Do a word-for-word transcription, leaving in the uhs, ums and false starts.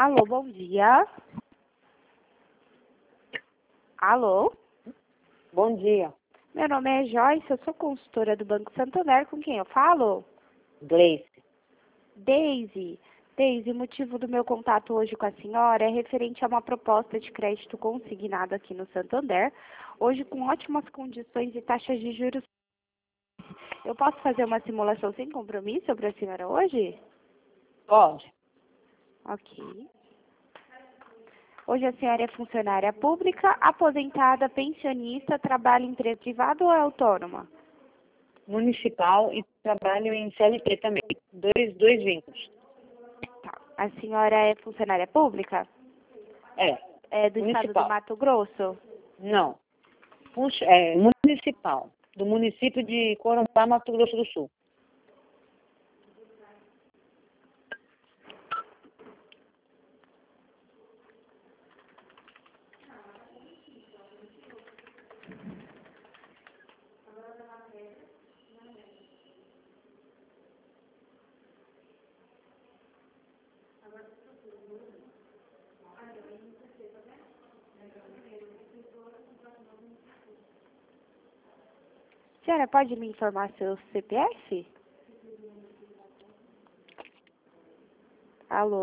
Alô, bom dia. Alô? Bom dia, Meu nome é Joyce, eu sou consultora do Banco Santander. Com quem eu falo? Gleice. Daisy. Daisy, o motivo do meu contato hoje com a senhora é referente a uma proposta de crédito consignada aqui no Santander, hoje com ótimas condições e taxas de juros. Eu posso fazer uma simulação sem compromisso para a senhora hoje? Pode? Ok. Hoje a senhora é funcionária pública, aposentada, pensionista, trabalha em empresa privada ou é autônoma? Municipal e trabalho em C L T também. Dois, dois vínculos. Tá. A senhora é funcionária pública? É, É do estado do municipal. Mato Grosso? Não. Func- É, municipal. Do município de Corumbá, Mato Grosso do Sul. Senhora, pode me informar seu C P F? Alô?